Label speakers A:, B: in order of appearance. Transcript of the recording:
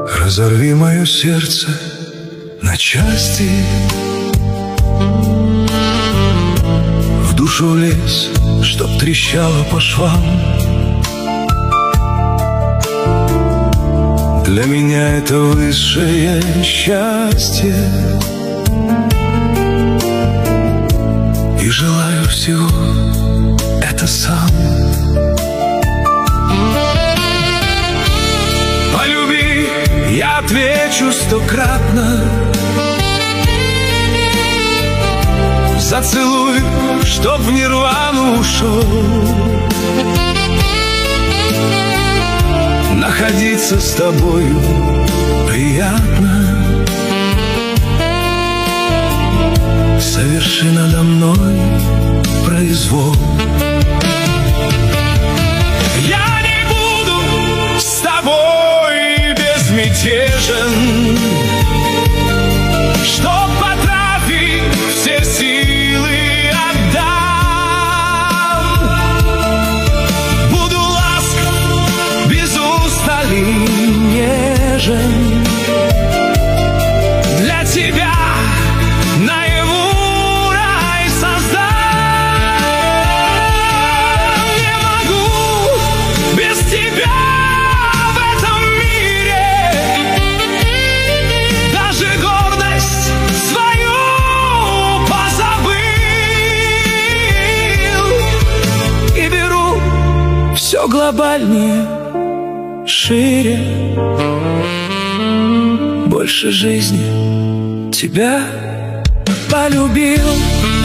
A: Разорви мое сердце на части, в душу лезь, чтоб трещало по швам. Для меня это высшее счастье, и желаю всего это сам. Полюби, я отвечу стократно. Зацелуй, чтоб в нирвану ушел. Находиться с тобою приятно. Соверши надо мной произвол. Я не буду с тобой безмятежен, чтоб потратить все силы отдам. Буду ласков без устали нежен. Для тебя наяву рай создам. Не могу без тебя в этом мире. Даже гордость свою позабыл. И беру все глобальнее, шире. Больше жизни тебя полюбил.